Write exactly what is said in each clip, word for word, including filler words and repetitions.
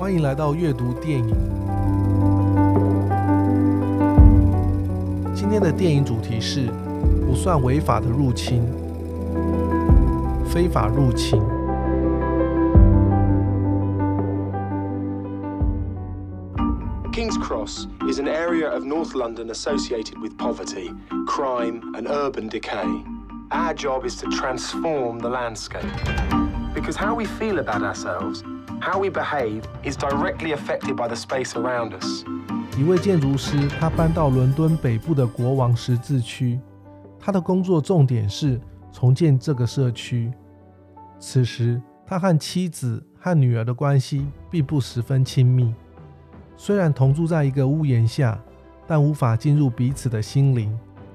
欢迎来到阅读电影。今天的电影主题是不算违法的入侵，非法入侵。 King's Cross is an area of North London associated with poverty, crime, and urban decay. Our job is to transform the landscape. Because how we feel about ourselves, how we behave, is directly affected by the space around us. 一位建筑师，他搬到伦敦北部的国王十字区，他的工作重点是重建这个社区。此时，他和妻子和女儿的关系并不十分亲密。虽然同住在一个屋檐下，但无法进入彼此的心灵。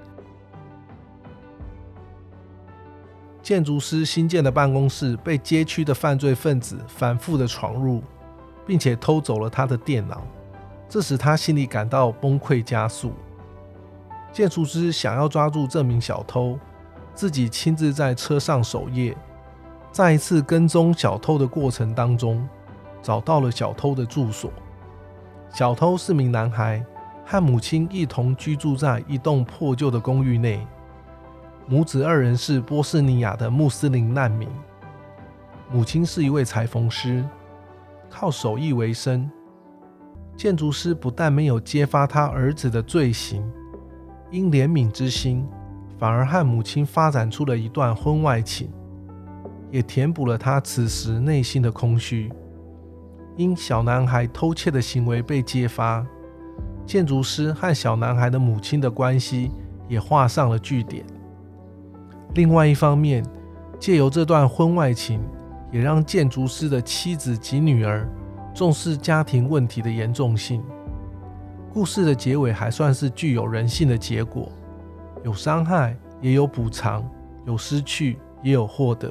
建筑师新建的办公室被街区的犯罪分子反复的闯入，并且偷走了他的电脑，这使他心里感到崩溃加速。建筑师想要抓住这名小偷，自己亲自在车上守夜，在一次跟踪小偷的过程当中，找到了小偷的住所。小偷是名男孩，和母亲一同居住在一栋破旧的公寓内。母子二人是波士尼亚的穆斯林难民，母亲是一位裁缝师，靠手艺为生。建筑师不但没有揭发他儿子的罪行，因怜悯之心，反而和母亲发展出了一段婚外情，也填补了他此时内心的空虚。因小男孩偷窃的行为被揭发，建筑师和小男孩的母亲的关系也画上了句点。另外一方面，借由这段婚外情，也让建筑师的妻子及女儿重视家庭问题的严重性。故事的结尾还算是具有人性的结果，有伤害，也有补偿，有失去，也有获得。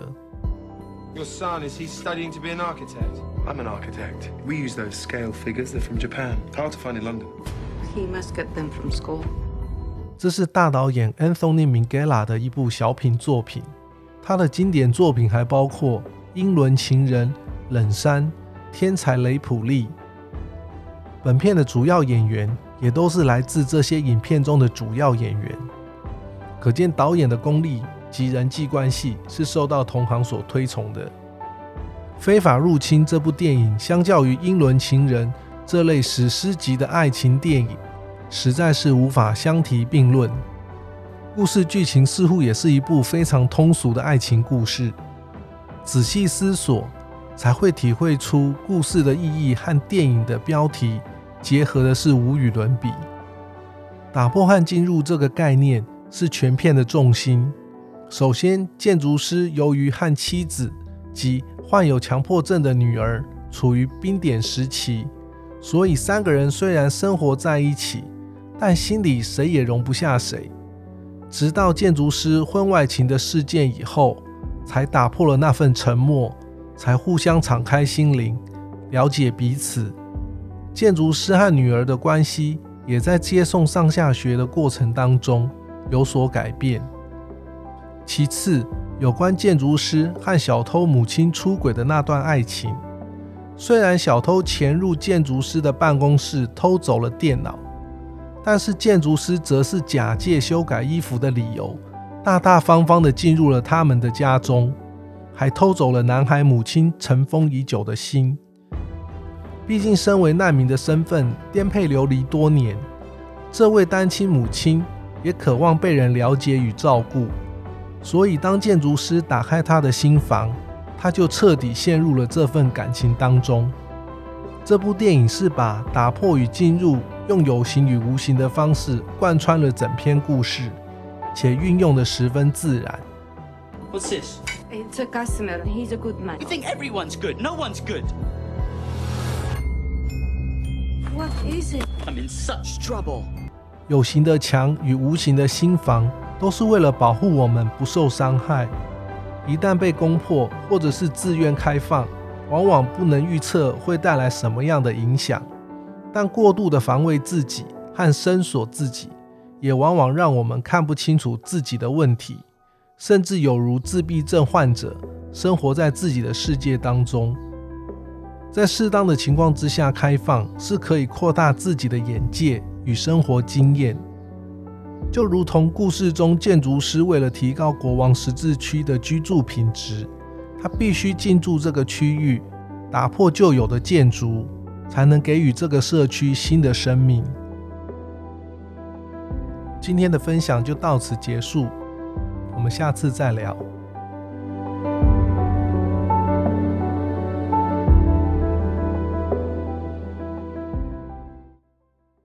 Your son, is he studying to be an architect? I'm an architect. We use those scale figures. They're from Japan. Hard to find in London. He must get them from school. 这是大导演 Anthony Minghella 的一部小品作品，他的经典作品还包括《英伦情人》、《冷杉》、《天才雷普利》。本片的主要演员也都是来自这些影片中的主要演员，可见导演的功力及人际关系是受到同行所推崇的。非法入侵这部电影相较于《英伦情人》这类史诗级的爱情电影，实在是无法相提并论。故事剧情似乎也是一部非常通俗的爱情故事，仔细思索才会体会出故事的意义和电影的标题结合的是无与伦比。打破和进入这个概念是全片的重心。首先，建筑师由于和妻子及患有强迫症的女儿处于冰点时期，所以三个人虽然生活在一起，但心里谁也容不下谁。直到建筑师婚外情的事件以后，才打破了那份沉默，才互相敞开心灵，了解彼此。建筑师和女儿的关系也在接送上下学的过程当中有所改变。其次，有关建筑师和小偷母亲出轨的那段爱情，虽然小偷潜入建筑师的办公室偷走了电脑，但是建筑师则是假借修改衣服的理由，大大方方地进入了他们的家中，还偷走了男孩母亲尘封已久的心。毕竟身为难民的身份颠沛流离多年，这位单亲母亲也渴望被人了解与照顾，所以当建筑师打开他的心房，他就彻底陷入了这份感情当中。这部电影是把打破与进入用有形与无形的方式贯穿了整篇故事，且运用得十分自然。 What's this? It's a customer. He's a good man. You think everyone's good? No one's good. What is it? I'm in such trouble. 有形的墙与无形的心房都是为了保护我们不受伤害，一旦被攻破或者是自愿开放，往往不能预测会带来什么样的影响。但过度的防卫自己和深锁自己，也往往让我们看不清楚自己的问题，甚至有如自闭症患者生活在自己的世界当中。 在适当的情况之下开放，是可以扩大自己的眼界与生活经验。就如同故事中建筑师为了提高国王十字区的居住品质，他必须进驻这个区域，打破旧有的建筑，才能给予这个社区新的生命。今天的分享就到此结束，我们下次再聊。